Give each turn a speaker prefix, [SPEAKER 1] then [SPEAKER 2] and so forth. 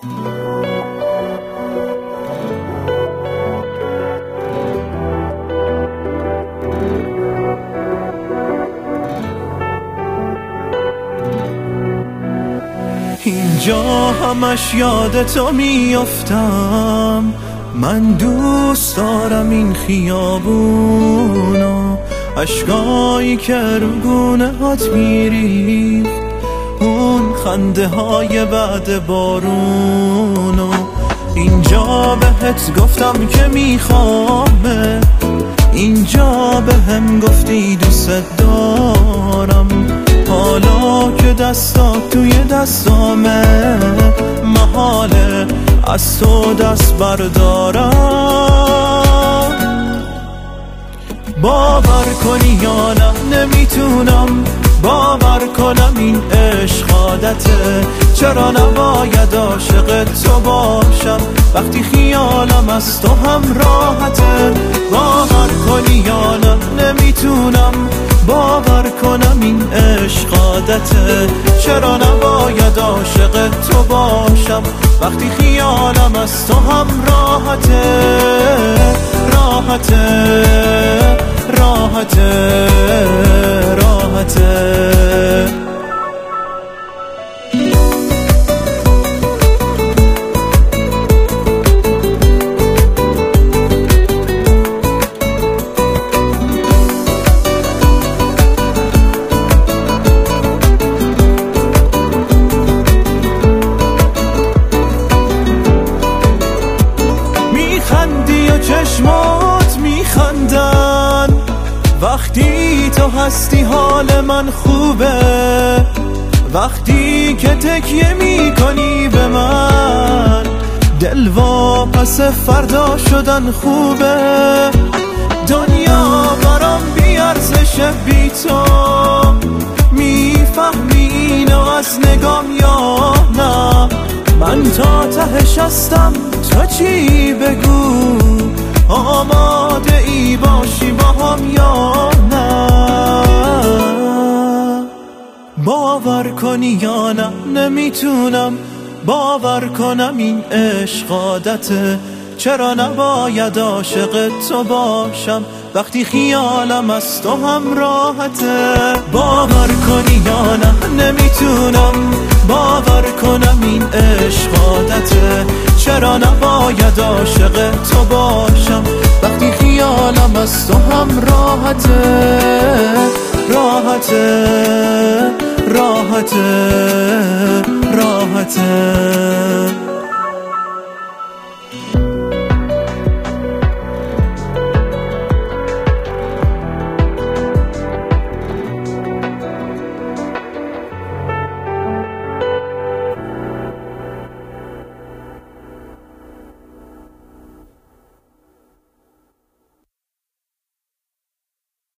[SPEAKER 1] اینجا همش یاد تو میافتم، من دوست دارم این خیابونو، اشکایی که رو گونه هات میریخت، اون خنده های بعد بارونو. اینجا بهت گفتم که میخوامه، اینجا بهم گفتی دوست دارم، حالا که دستات توی دستامه، محاله از تو دست بردارم. باور کنی یا نه نمیتونم باور کنم این عشق عادته، چرا نباید عاشق تو باشم وقتی خیالم از تو هم راحته. باور کنی یا نه نمیتونم باور کنم این عشق عادته، چرا نباید عاشق تو باشم وقتی خیالم از تو هم راحته. راحته راحته راحته. میخندی و چشمات میخندن وقتی تو هستی، حال من خوبه وقتی که تکیه میکنی به من، دل واپس فردا شدن خوبه. دنیا برام بیارزشه بی تو، میفهمی اینو از نگام یا نه؟ من تا تهش هستم، تو چی بگو، آماده ای باشی با هم یا نه؟ باور کنی یا نه نمیتونم باور کنم این عشق عادته، چرا نباید عاشق تو باشم وقتی خیالم از تو هم راحته. باور کنی یا نه نمیتونم باور کنم این عشق عادته، چرا نباید عاشق تو باشم وقتی خیالم از تو هم راحته. راحته راحته راحته.